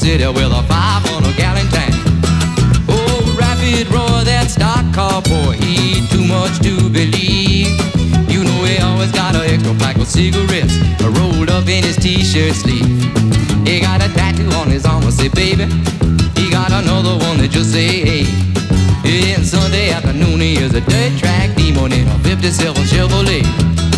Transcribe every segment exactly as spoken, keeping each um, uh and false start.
City with a five hundred gallon tank. Oh, rapid roar, that stock car boy, he ain't too much to believe. You know he always got an extra pack of cigarettes rolled up in his t-shirt sleeve. He got a tattoo on his arm that say baby. He got another one that just say hey. And Sunday afternoon he is a dirt track demon in a fifty-seven Chevrolet.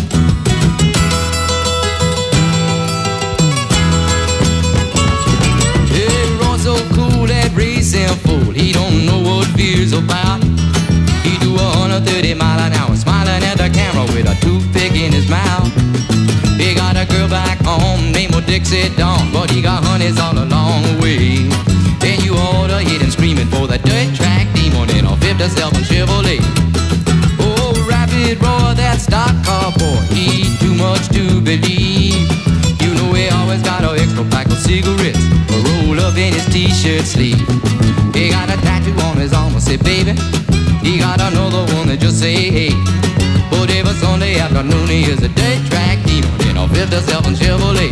So cool, that racing fool, he don't know what fear's about. He do a hundred thirty mile an hour, smiling at the camera with a toothpick in his mouth. He got a girl back home named Dixie Dawn, but he got honeys all along the way. Then you oughta hit him screaming for the dirt track demon in a fifty-seven Chevrolet. Oh, rapid roar, that stock car boy, he ain't too much to believe. You know he always got an extra pack of cigarettes rolled up in his t-shirt sleeve. He got a tattoo on his arm that say baby. He got another one that just say hey. But every Sunday afternoon he is a dirt track demon in a fifty-seven Chevrolet.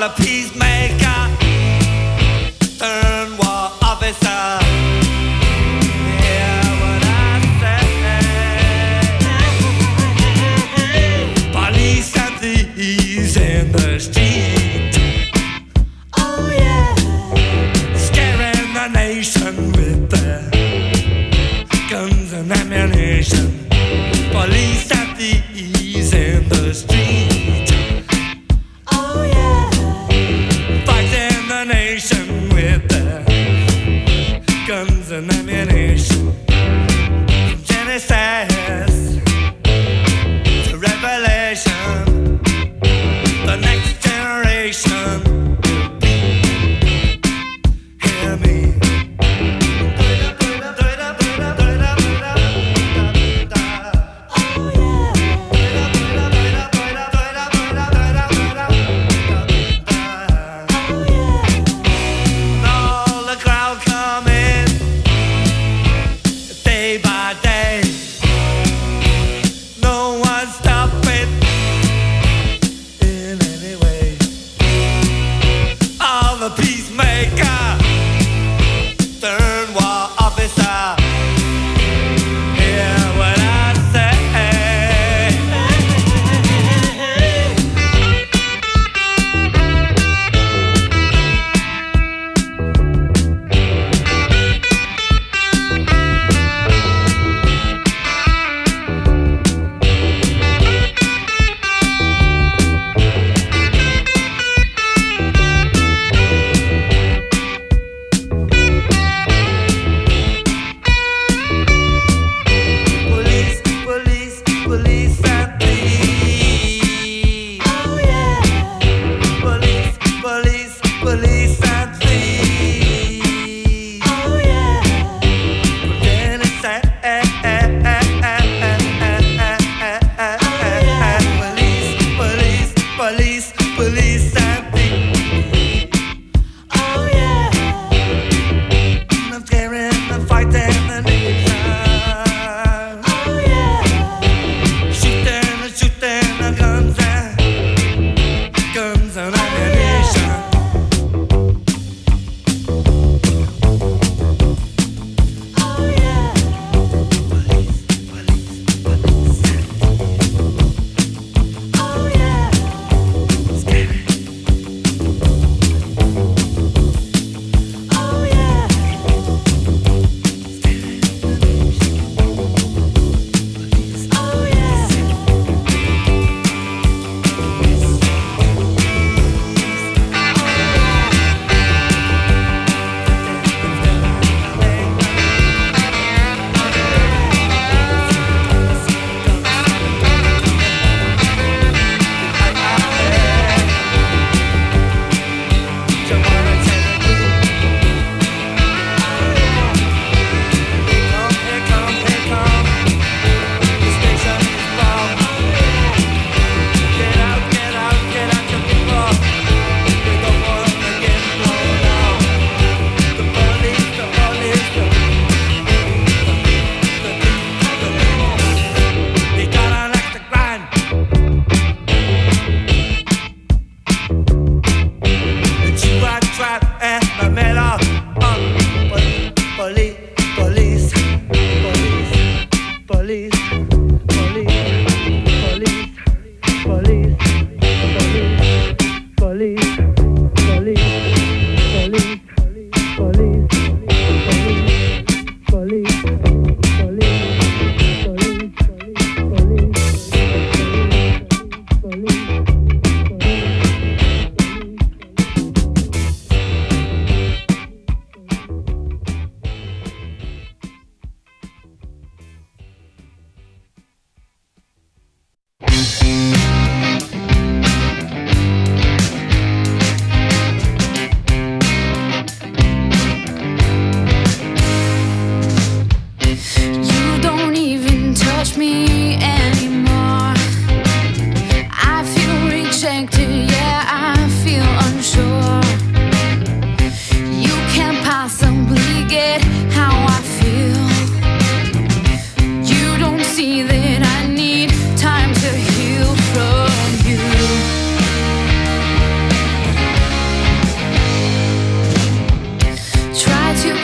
a peacemaker turn war officer. Hear what I say. Police and thieves in the street. Oh yeah, scaring the nation with their guns and ammunition. Police and thieves in the street. Oh yeah, fighting the nation with their guns and ammunition. From Genesis to Revelation, the next generation will be. Hear me.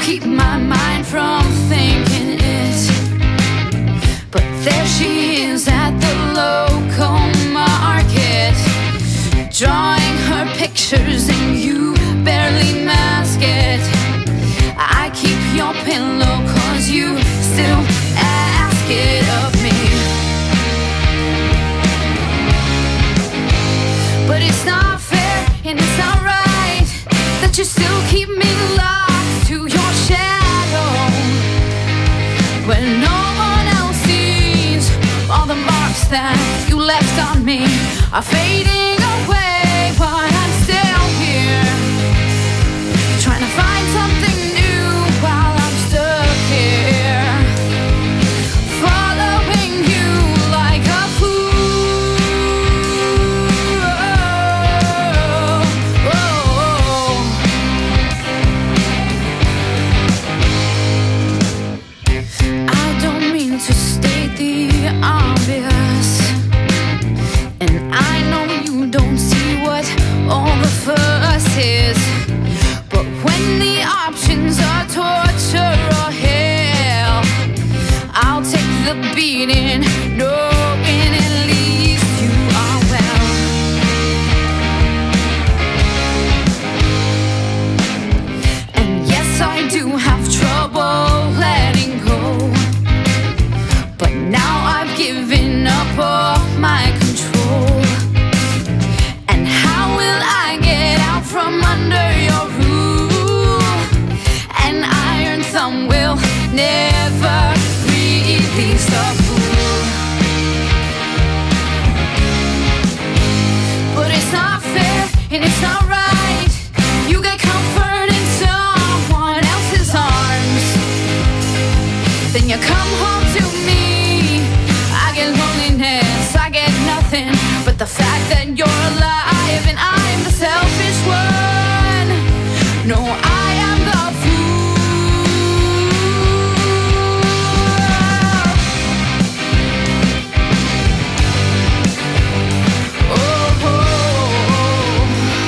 keep my mind from thinking it. But there she is at the local market, drawing her pictures and you barely mask it. I keep your pillow cause you still ask it of me. But it's not fair and it's not right that you still keep me locked to your shadow, when no one else sees all the marks that you left on me are fading away. But I'm still here, trying to find something new while I'm stuck here, following you like a fool. Oh, oh, oh. I don't mean to state the obvious, and I know you don't see what all the fuss is. But when the options are torture or hell, I'll take the beating, knowing at least you are well. And yes, I do have trouble letting go, but now I've given up all my control. And how will I get out from under your rule? An iron thumb will never release the fool. But it's not fair and it's not right. You get comfort in someone else's arms, then you come home to me. I get loneliness, I get nothing but the fact that you're alive and I'm the selfish one. No, I am the fool. Oh, oh, oh.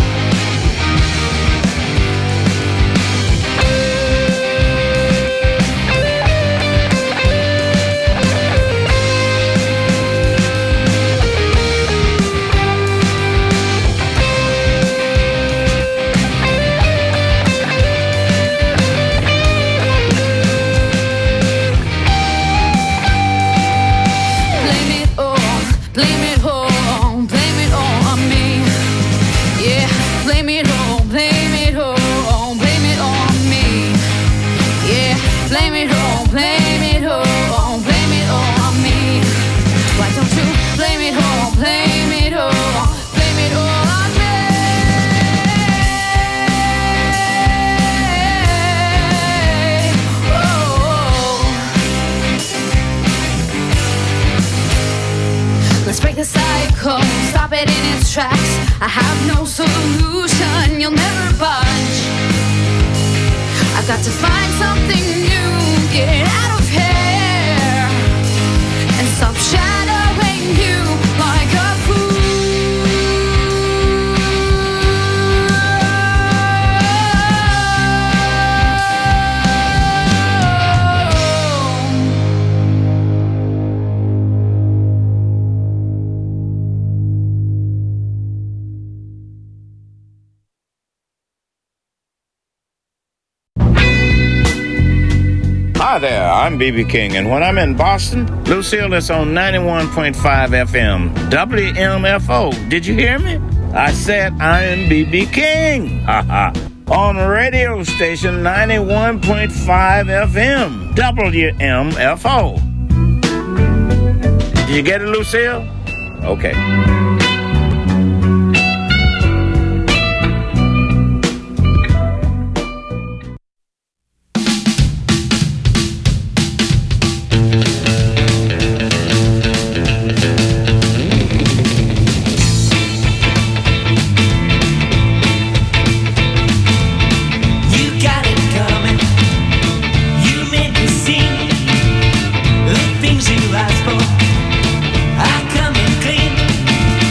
Blame it all, blame it all on me. Yeah, blame it all, blame it all, blame it all on me. Yeah, blame it all, blame it all, blame it all on me. Why don't you blame it all, blame it all, blame it all on me? Let's break the cycle, stop it in its tracks. I have no solution, you'll never budge. I've got to find something new, get out of here, and stop shadowing you like a fool. Hi there, I'm B B King, and when I'm in Boston, Lucille is on ninety-one point five F M, W M F O. Did you hear me? I said I am B B King. Haha. On radio station ninety-one point five F M, W M F O. Did you get it, Lucille? Okay. Things you ask for, I come in clean.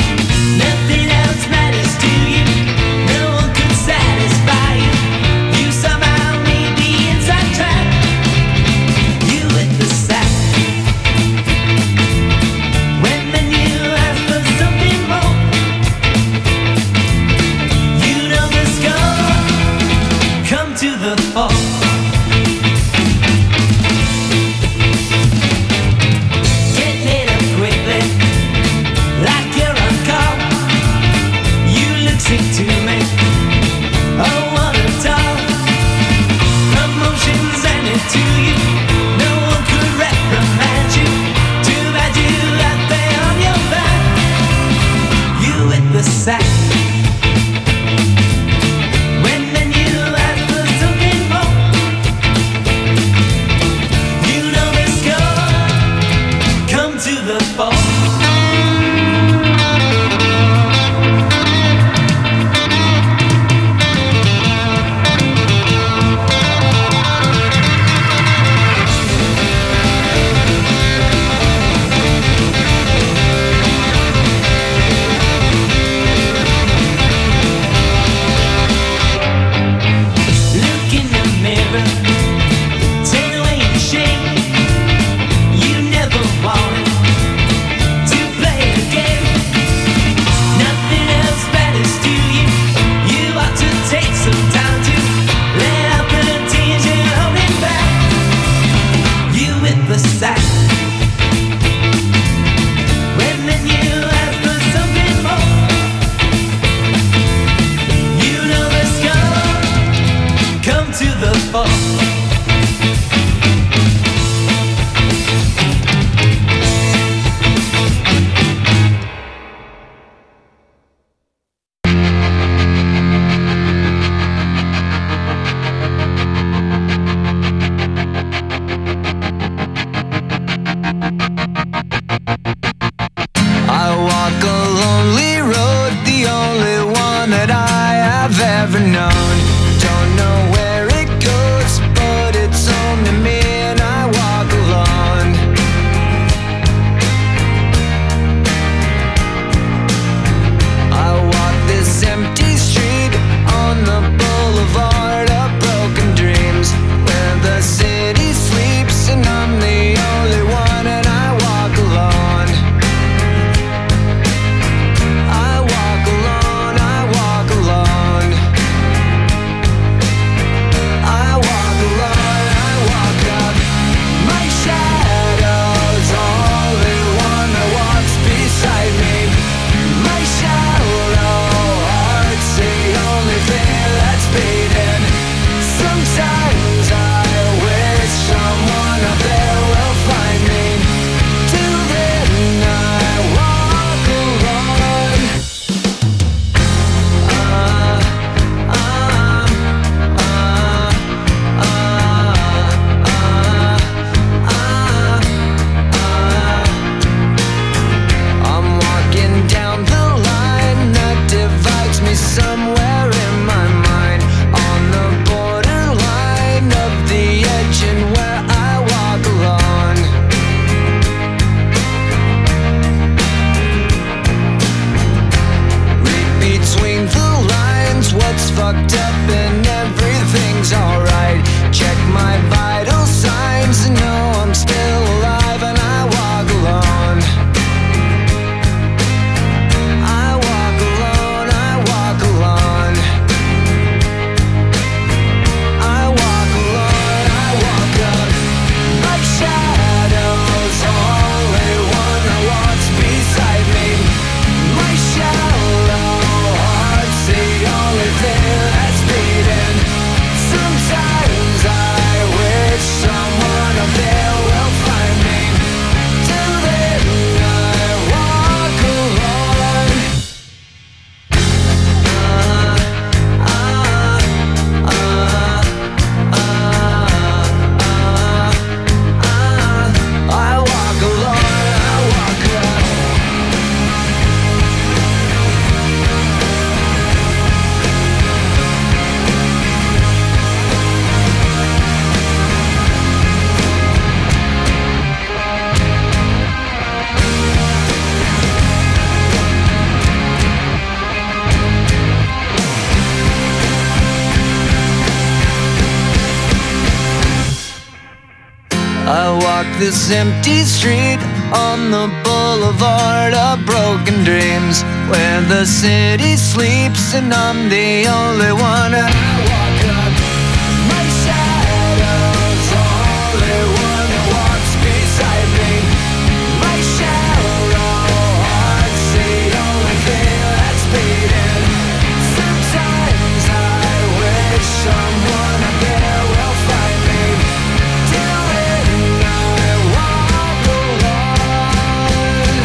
I've ever known. Don't know where it goes, but it's home to me and I walk alone. I walk this empty street on the boulevard of broken dreams, where the city sleeps and I'm the only one and I walk alone. I walk alone, I walk alone. I walk alone, I walk up. My shadow's only one that walks beside me. My shallow heart's the only thing that's beating. Sometimes I wish someone up there will find me. Till then I walk alone. Uh, uh, uh, uh, uh, uh. I'm walking down the line that divides me somewhere in my mind, on the borderline of the edge and where I walk alone. Read between the lines what's fucked up and everything's alright. Check my vital signs and know I'm still alive and I walk alone. I walk alone, I walk alone. I walk alone, I walk up. My shadow's only one that walks beside me. My shallow heart's the only thing that's beating. Sometimes I wish someone up there will find me. Till then I walk alone. Uh, uh, uh, uh, uh, I walk alone, I walk up. I walk this empty street on the boulevard of broken dreams, where the city sleeps and I'm the only one. And I walk up. My shadow's only one that walks beside me. My shallow heart's the only thing that's beating. Sometimes I wish someone up there will find me. Till then I walk alone.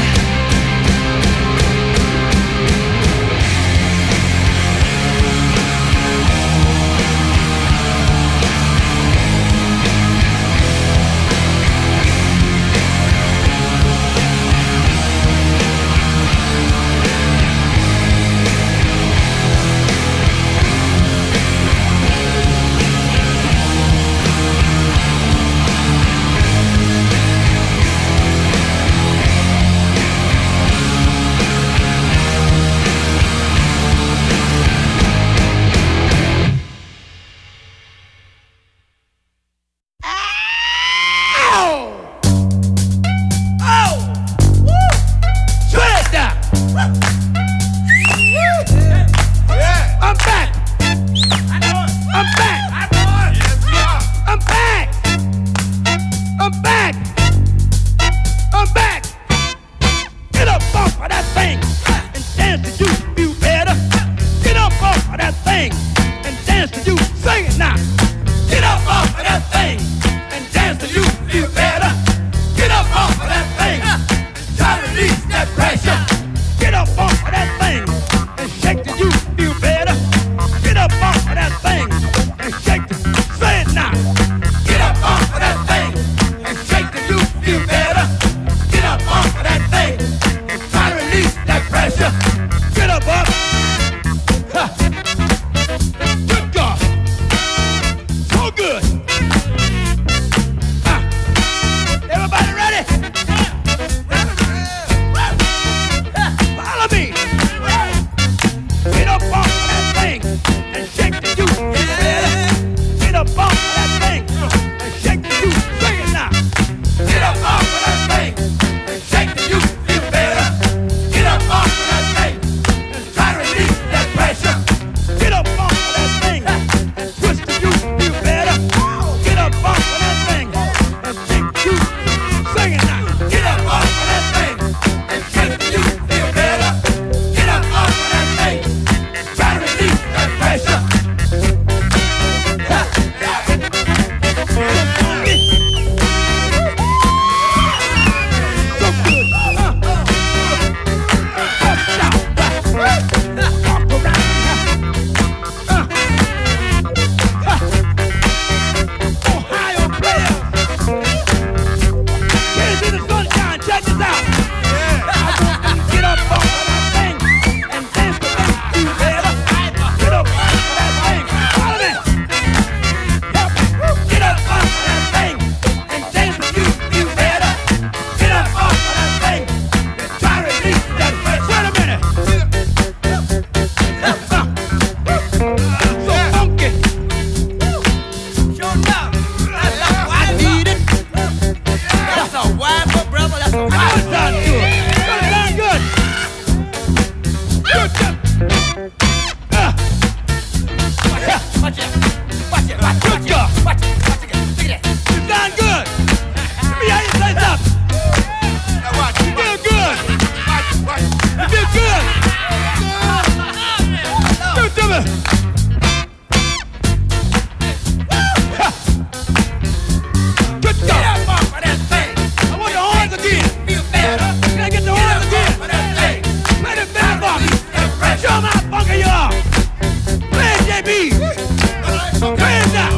beat. Hands up.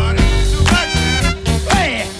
Hey.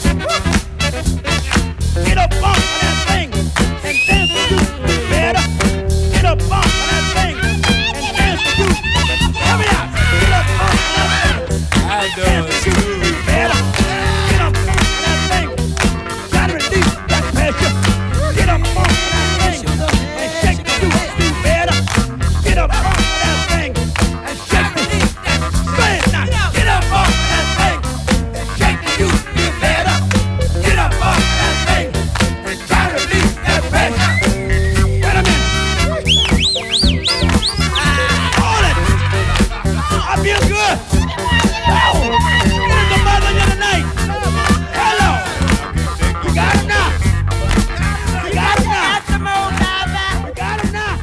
Get up off of that thing and dance to you better. Get up off of that thing and dance to you. Help me out. Get up off of that thing and dance to you better. Get up off of that thing. Gotta release that pressure. Get up off of that thing and shake the you better. Get up off of that thing and shake the you. Get up off of that thing and shake the you better. Get up off of that thing and try to release that pressure. Wait a minute. Hold it. I feel good. Wow. Where's the mother of the night? Hello. You got it now. You got it now. You got it now.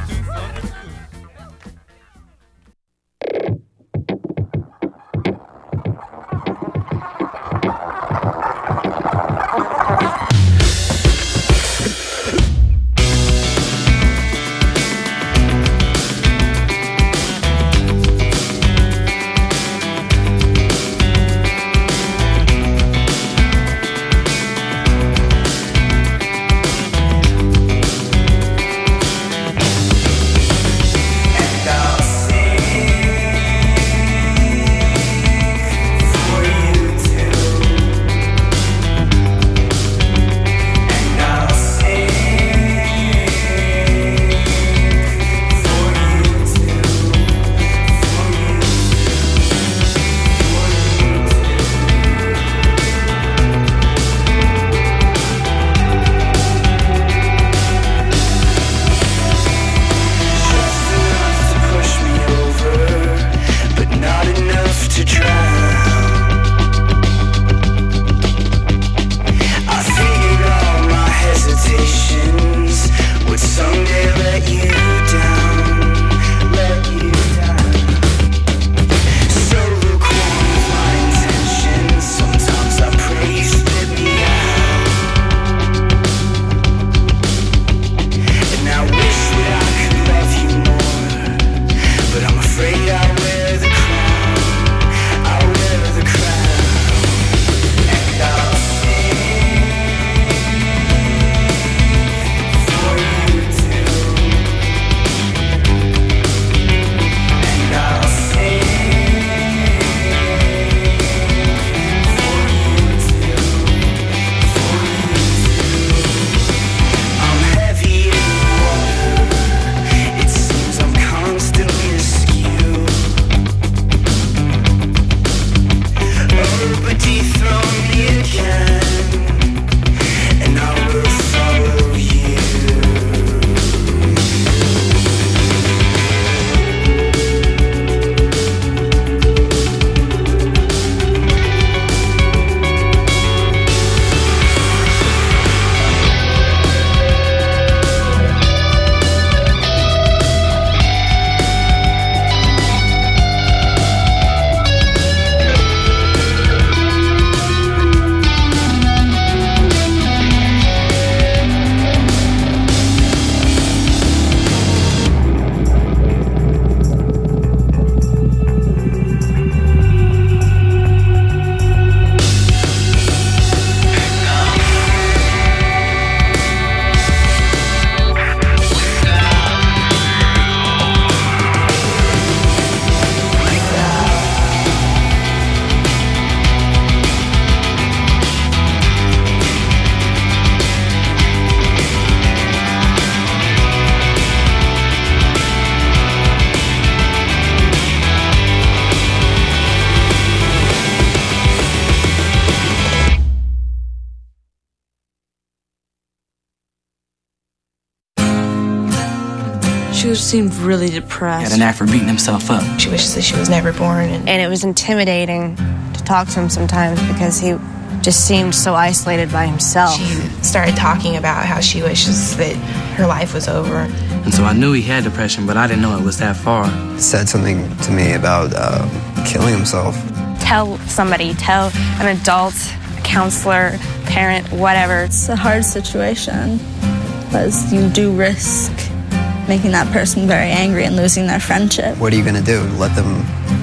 She seemed really depressed. He had an knack for beating himself up. She wishes that she was never born. And, and it was intimidating to talk to him sometimes because he just seemed so isolated by himself. She started talking about how she wishes that her life was over. And so I knew he had depression, but I didn't know it was that far. He said something to me about uh, killing himself. Tell somebody, tell an adult, a counselor, parent, whatever. It's a hard situation because you do risk making that person very angry and losing their friendship. What are you going to do? Let them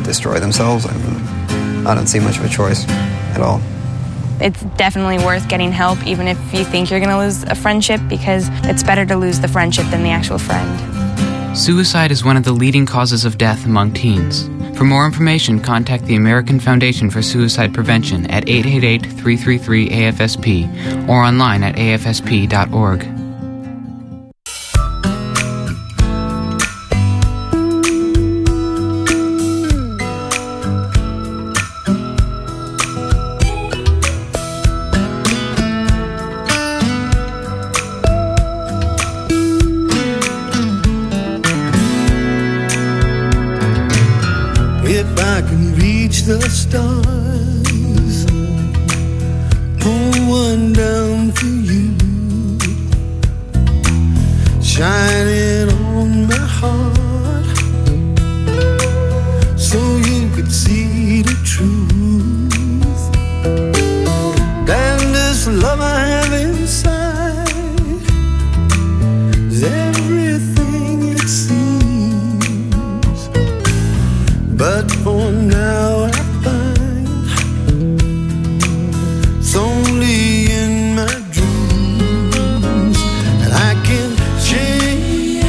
destroy themselves, I mean, I don't see much of a choice at all. It's definitely worth getting help, even if you think you're going to lose a friendship, because it's better to lose the friendship than the actual friend. Suicide is one of the leading causes of death among teens. For more information, contact the American Foundation for Suicide Prevention at eight eight eight, three three three, A F S P or online at A F S P dot org. If I can reach the stars, pull one down for you, shining on my heart, so you could see the truth. Then this love I have inside is everything it seems. But for now I find it's only in my dreams that I can change.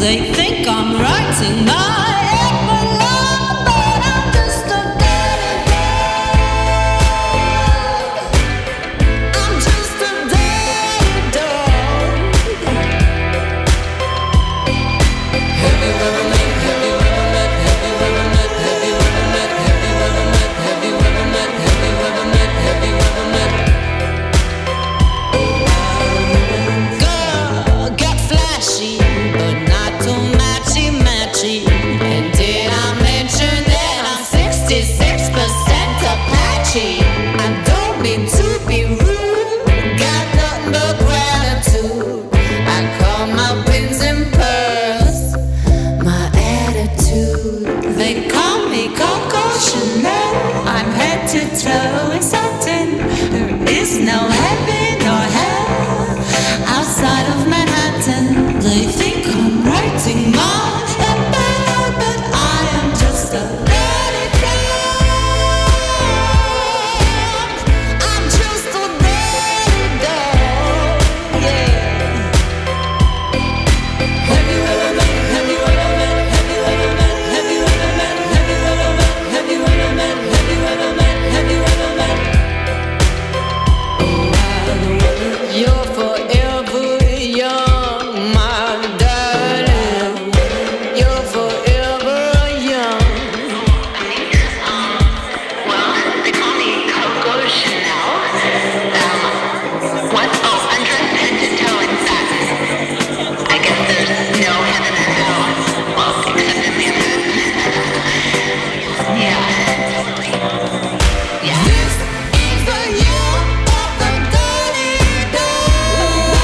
They think I'm writing my epilogue, but I'm just a dirty dog. I'm just a dirty dog. Have you ever met, have you ever met, have you ever met, have you ever met, have you ever met, have you ever met, have you ever met, have you ever met? Girl, get flashy, but not too matchy matchy. And did I mention that I'm sixty-six percent Apache? I don't mean to be rude, got nothing but gratitude. I call my pins and pearls my attitude. They call me Coco Chanel. I'm head to toe in satin. There is no heaven or hell outside of Manhattan. They think I'm writing my epilogue, but I am just a dirty dog. I'm just a dirty dog, yeah. Have you ever met, have you ever met, have you ever met, have you ever met, have you ever met, have you ever met, have you ever met, have you ever met? You're forever young, my darling. You're forever young. Well, they call me Coco Chanel. Um, what? Oh, undressed head to toe in satin. I guess there's no heaven or hell. Well, except in Manhattan. Yeah. Yeah. This is the year of the dirty dog.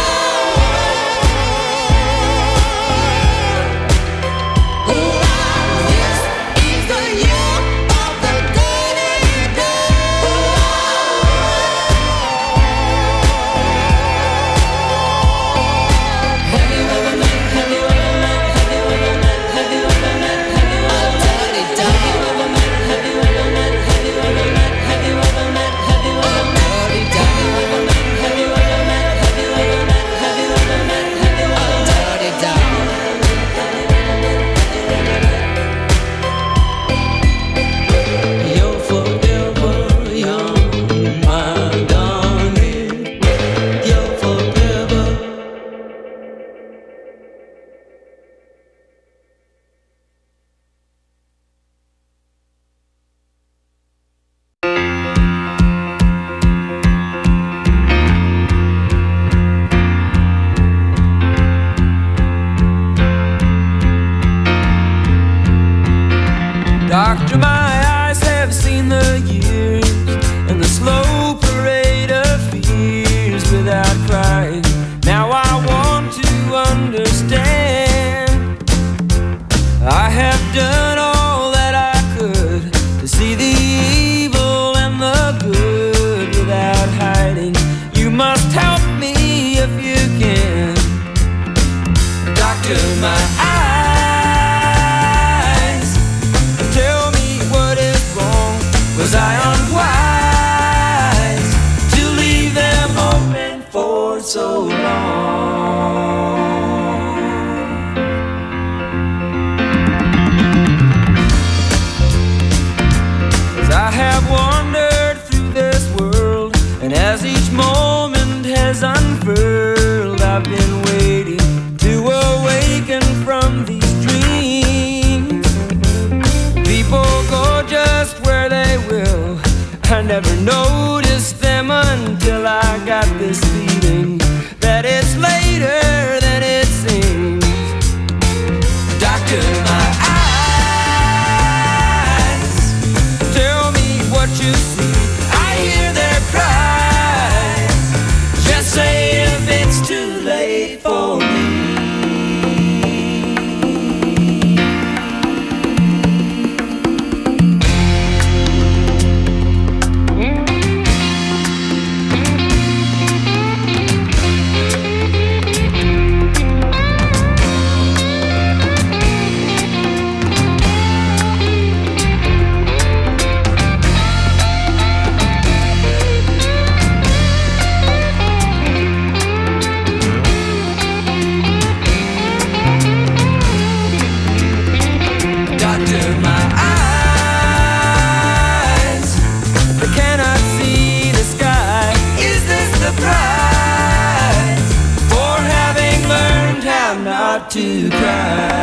Hurrah! This is the year of the dirty dog. Have you ever met, have you ever met, have you ever met, have you ever met, have you ever met, dirty dog? Have you ever met, have you ever met, have you ever met, have you ever met, have you ever met, dirty dog? Have you ever met, have you ever met, have you ever met, have you ever met, have you ever met, dirty dog? You're forever young, my darling. You're forever. Doctor, my eyes have seen the years and the slow parade of fears without crying. Now I want to understand. I have done all that I could to see the evil and the good without hiding. You must help me if you can. Doctor, my eyes, tell me what is wrong. Was I unwise to leave them open for so long? 'Cause I have wandered through this world, and as each moment has unfurled, I've been waiting to awaken from these dreams. People go just where they will. I never noticed them until I got this feeling that it's later than it seems. Doctor, my eyes, tell me what you see. I hear their cries. Just say if it's too late for me. cry.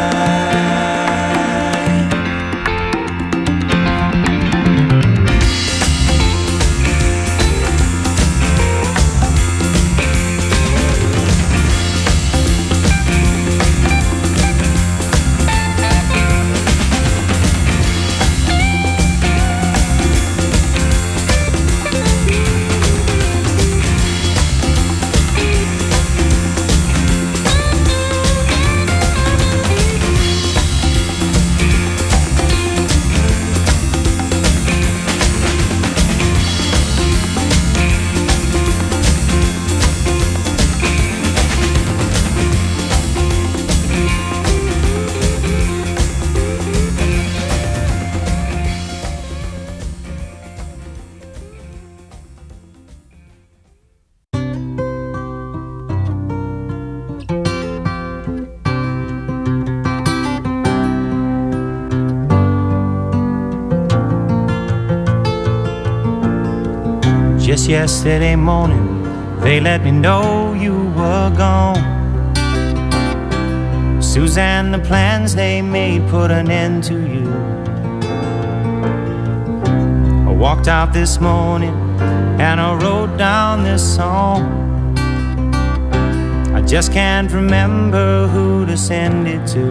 Just yesterday morning, they let me know you were gone. Suzanne, the plans they made put an end to you. I walked out this morning and I wrote down this song. I just can't remember who to send it to.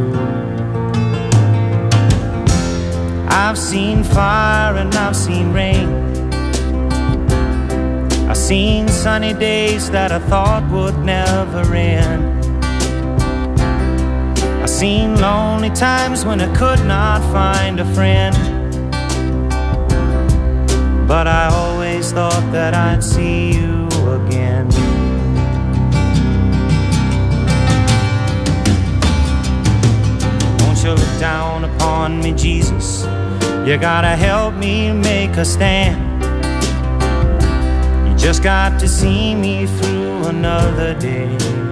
I've seen fire and I've seen rain. I've seen sunny days that I thought would never end. I've seen lonely times when I could not find a friend. But I always thought that I'd see you again. Won't you look down upon me, Jesus? You gotta help me make a stand. Just got to see me through another day.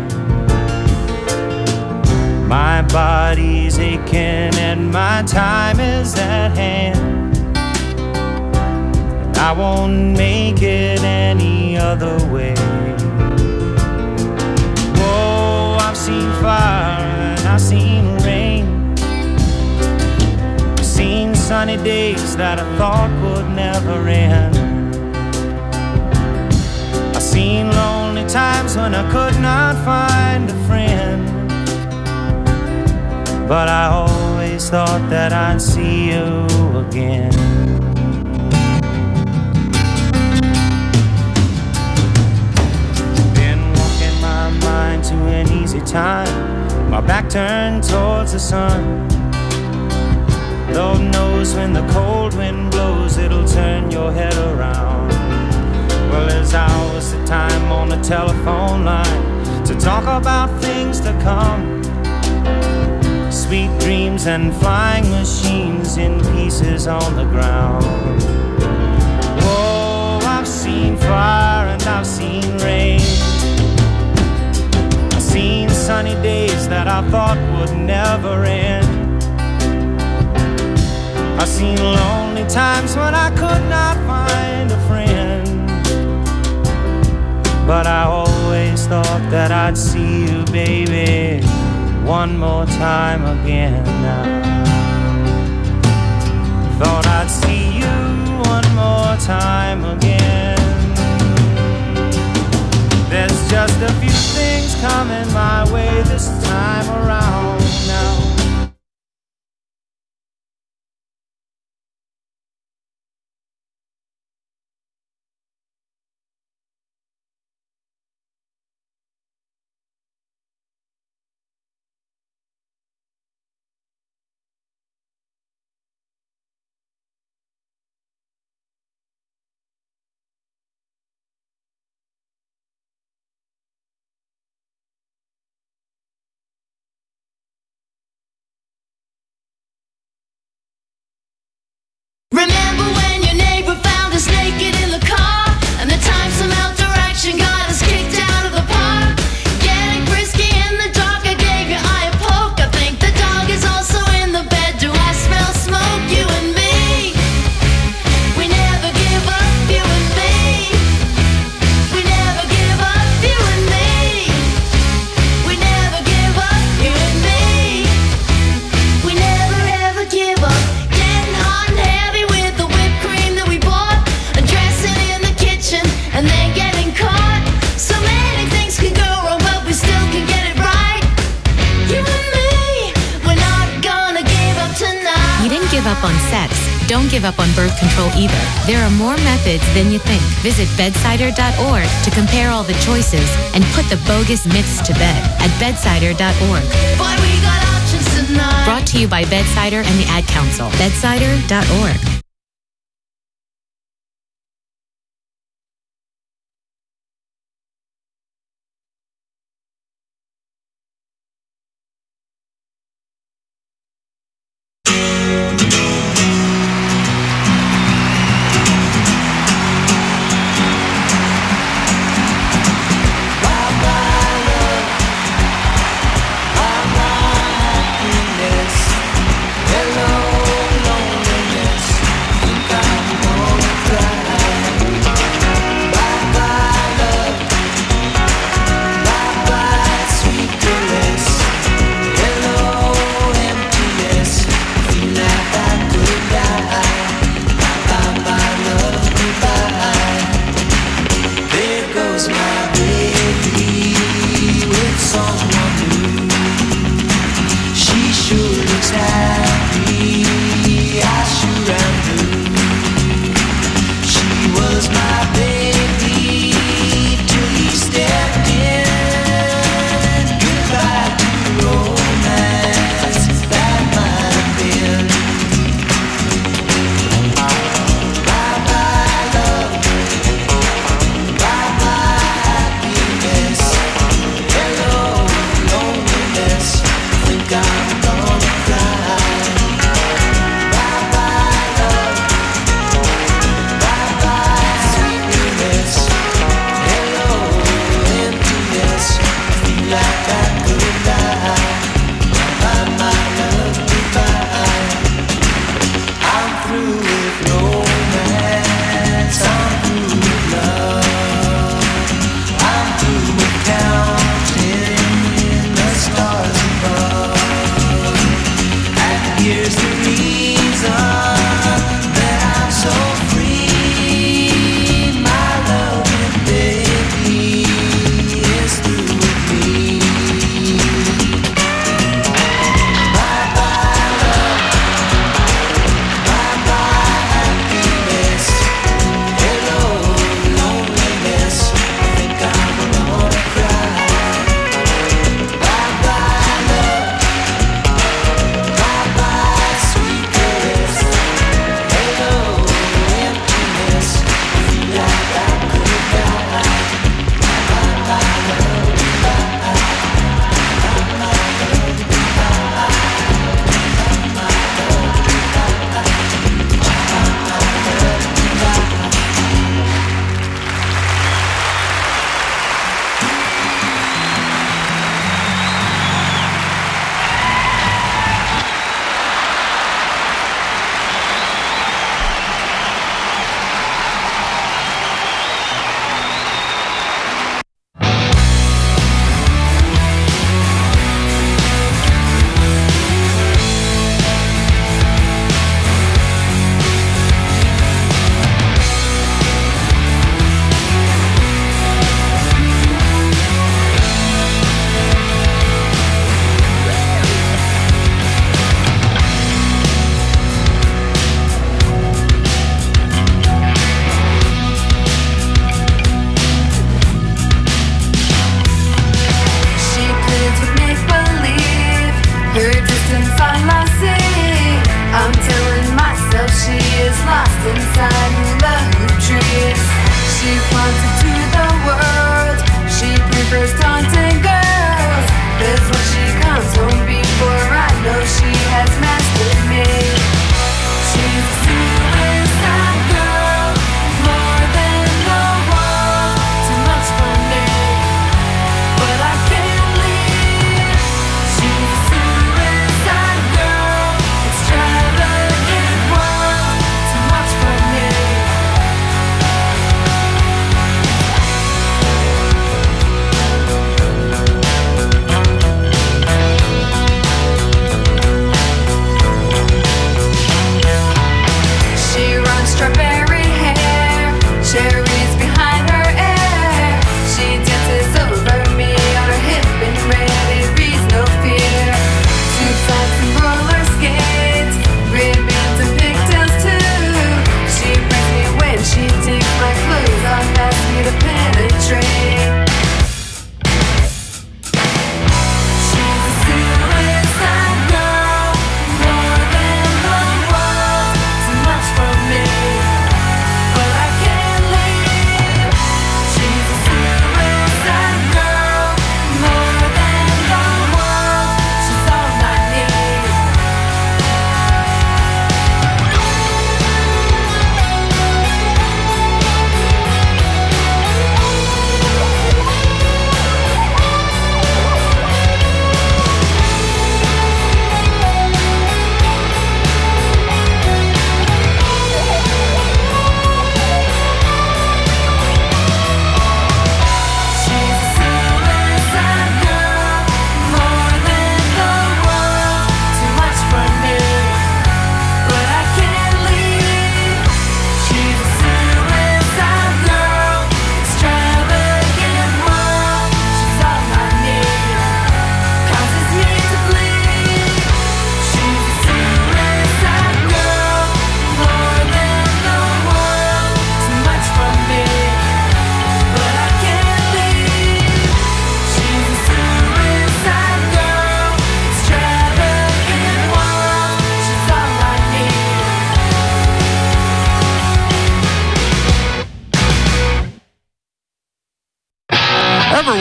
My body's aching and my time is at hand, and I won't make it any other way. Whoa, I've seen fire and I've seen rain. I've seen sunny days that I thought would never end. Seen lonely times when I could not find a friend. But I always thought that I'd see you again. Been walking my mind to an easy time, my back turned towards the sun. Lord knows when the cold wind blows, it'll turn your head around. Well, there's hours of time on the telephone line to talk about things to come. Sweet dreams and flying machines in pieces on the ground. Whoa, I've seen fire and I've seen rain. I've seen sunny days that I thought would never end. I've seen lonely times when I could not find a friend. But I always thought that I'd see you, baby, one more time again now. Thought I'd see you one more time again. There's just a few things coming my way this time around now. up on sex, don't give up on birth control either. There are more methods than you think. Visit bedsider dot org to compare all the choices and put the bogus myths to bed at bedsider dot org. Boy, we got options tonight. Brought to you by Bedsider and the Ad Council. bedsider dot org. Hello, loneliness.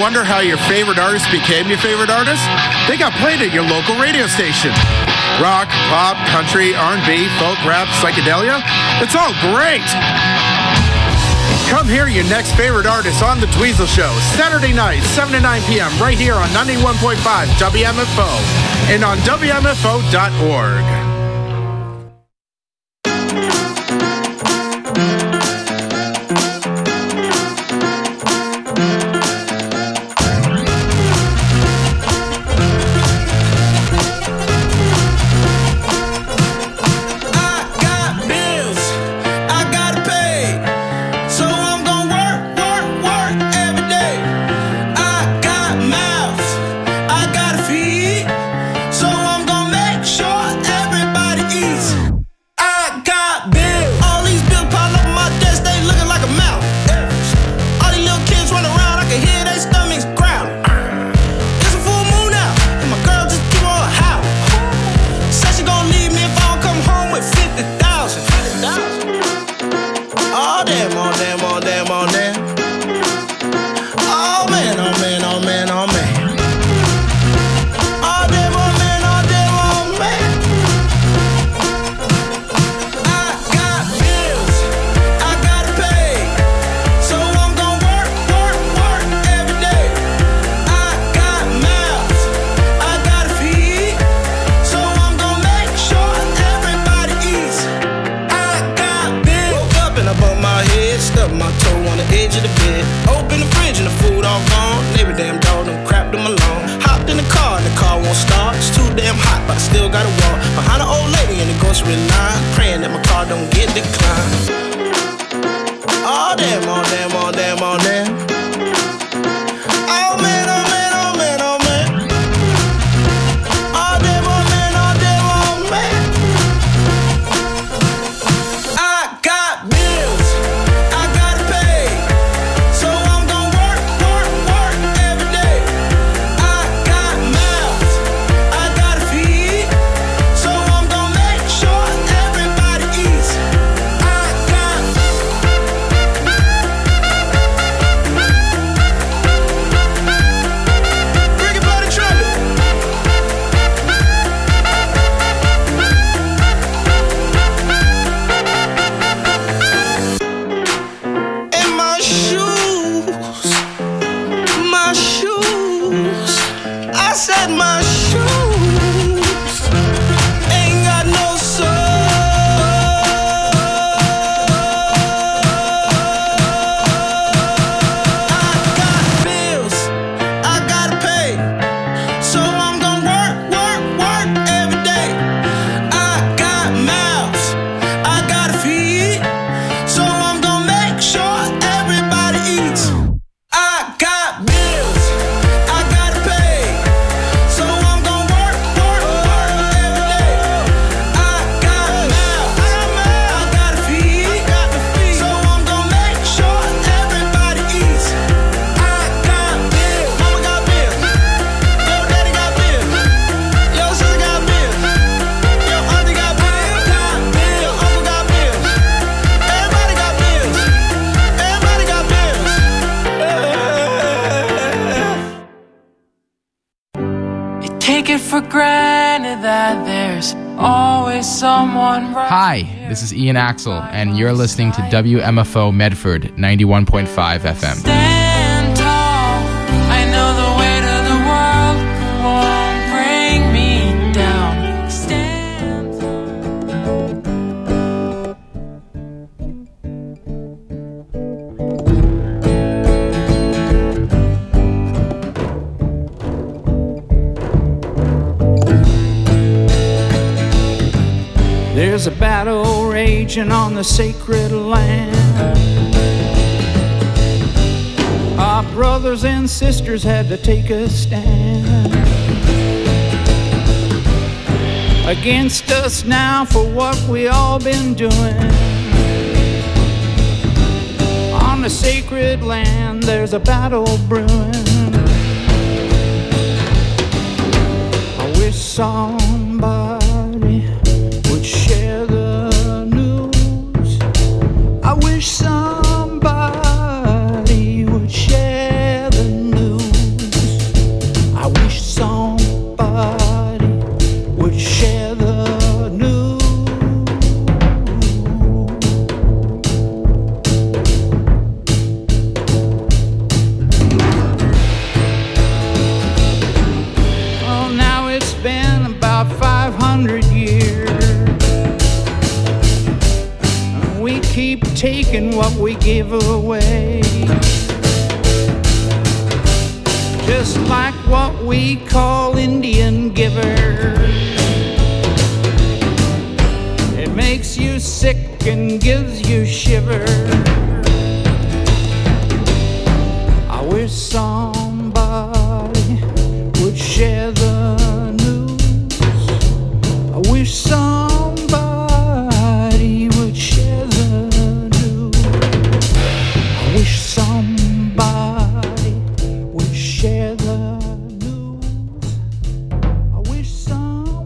wonder how your favorite artist became your favorite artist? They got played at your local radio station. Rock, pop, country, R and B, folk, rap, psychedelia. It's all great. Come hear your next favorite artist on The Dweezil Show, Saturday night, seven to nine p.m., right here on ninety-one point five W M F O and on W M F O dot org. Hi, this is Ian Axel, and you're listening to W M F O Medford ninety-one point five F M. Stand tall. I know the weight of the world won't bring me down. Stand There's a battle raging on the sacred land. Our brothers and sisters had to take a stand against us now for what we all been doing. On the sacred land there's a battle brewing. I wish somebody would share the news. I wish somebody would share the news. taking what we give away. Just like what we call Indian givers.